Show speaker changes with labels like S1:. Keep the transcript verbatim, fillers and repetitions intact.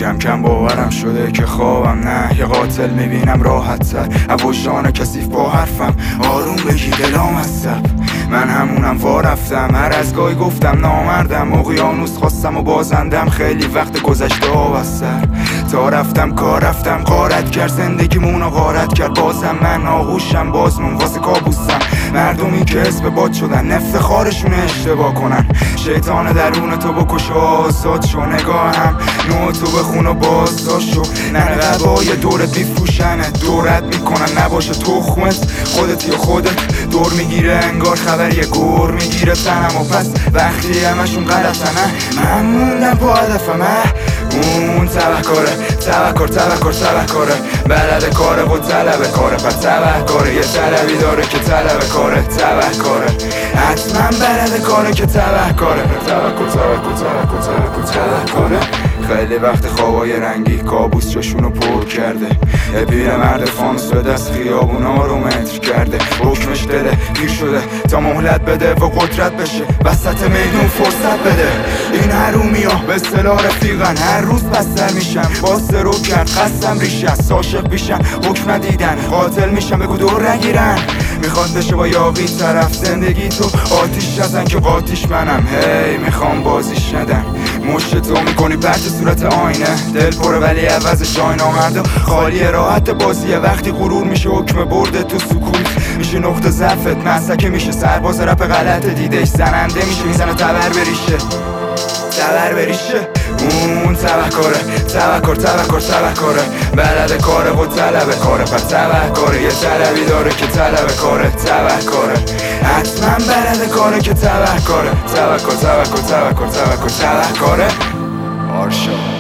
S1: کم کم باورم شده که خوابم نه، یه قاتل میبینم راحت تر اوشان کثیف با حرفم. آروم بگی دلام از سب، من همونم وا رفتم. هر از گاهی گفتم نامردم، اقیانوس خواستم و بازندم. خیلی وقت گذشته آب از سر، تا رفتم کار رفتم غارت کرد زندگی مونو غارت کرد. بازم من آغوشم بازمون واسه کابوسم. مردمی که اسم باد شدن افتخارشون اشتباه کنن. شیطان درون تو بکش و آزاد شو، نگاهم نوع تو بخون و بازدار شو. نقبای دورت میفروشنه، دورت میکنن نباشه تخمت. خودت یا خودت دور میگیره انگار خبری گور میگیره تنم. و پس وقتی همشون غلطنه من موندم با هدفم. اون تبهکاره تبهکار تبهکار تبهکاره، بلد کاره و طلب کاره. پس تبهکاره یه طلبی داره که طلب کاره. تبهکاره حتما بلد کاره که تبهکاره. تبهکار تبهکار تبهکار تبهکار تبهکاره. خیلی وقت خوابای رنگی کابوس چشونو پر کرده. یه پیرمرد فانوس به دست خیابونا رو متر کرده. حکمش دله پیر شده تا مهلت بده و قدرت بشه وسط میدون فرصت بده. این حرومی ها به اصطلاح رفیقن، هر روز بستر میشن. باز رو کرد خستم ریشه است، عاشق بیشن حکم ندیدن. قاتل میشن بگو دور نگیرن. میخواد بشه با یاقی طرف زندگی تو آتیش نزن که قاتیش منم. هی میخوام بازیش ندن، مشت تو میکنی پرت صورت آینه. دل پره ولی عوضش آینه آمرده خالی راحت بازیه. وقتی غرور میشه حکم برده تو سکوت میشه نقطه ضعفت. مسکه میشه سرباز رپ غلط دیدش زننده میشه میزنه تبر بریشه تبر بریشه. اون تبهکاره تبهکار تبهکار تبهکاره، بلد کاره و طلب کاره. پس تبهکاره یه طلبی داره که طلب کاره. تبهکاره حتما بلد کاره که تبهکاره. تبهکار تبهکار تبهکار تبهکار تبهکاره. آرشا